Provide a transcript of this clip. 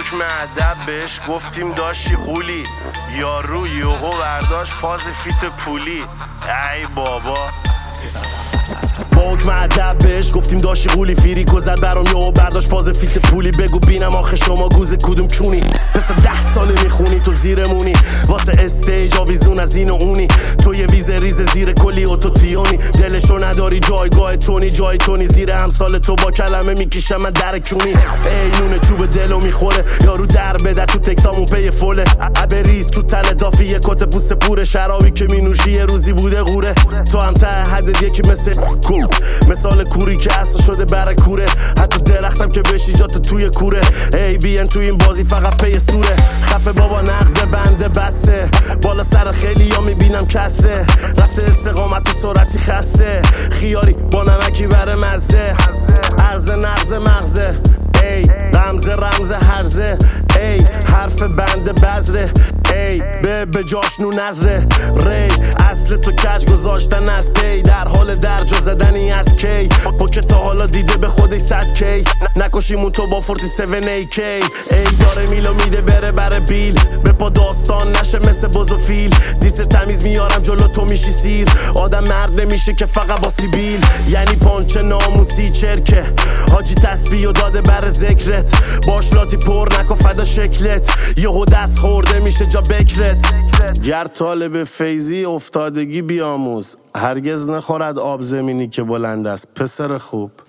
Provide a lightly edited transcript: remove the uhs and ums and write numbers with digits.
حکم ادب بهش گفتیم داشتی قولی، یارو یوهو برداشت فاز فیت پولی. ای بابا با حکم ادب بهش گفتیم داشتی قولی، فیری گذد برام یهو برداشت فاز فیت پولی. بگو بینم آخه شما گوز کدوم کونی؟ پس 10 ساله میخونی تو زیرمونی، واسه استیج آویزون از این و اونی. تو یه ویز ریز زیر کلی اوتوتیونی، دلشو نداری جایگاه تونی، جای تونی زیر همسال تو با کلمه میکشم من در کونی. ای نون چوب دلو میخوره، یارو در بده تو تکسامون پی فوله. ریز تو تل دافی یه کت پوست پوره، شرابی که مینوشی یه روزی بوده غوره. تو هم ته حدت یکی مثال کوری که اصلا شده برای کوره. حتی درختم که بشی جات توی کوره. ای بیان تو این بازی فقط پی سوره. خفه بابا نقد بنده بسته، بالا سر خیلی یا میبینم کسره. رفته استقامت و سرعتی خسته، خیاری با نمکی بره مزه. عرض نغز مغزه، ای غمزه رمز هرزه، ای حرف بنده بذره، ای به جاش نو نظره. ری اصل تو کج گذاشتن از پی، در حال درجا زدنی از کی. پوکه تا حالا دیده به خودش 100 کی، نکشیمون تو با 47 AK. ای داره میلو میده بره بره بیل، به پا داستان نشه مثل بزوفیل. دیس تمیز میارم جلو تو میشی سیر، آدم مرد نمیشه که فقط با سیبیل. یعنی پانچه ناموسی چرکه، حاجی تسبیح و داده بر ذکرت. باشلاتی پر نکن فدا شکلت، یهو دست خورده میشه جا بکرت. گر طالب فیضی افتادگی بیاموز، هرگز نخورد آب زمینی که بلند است. پسر خوب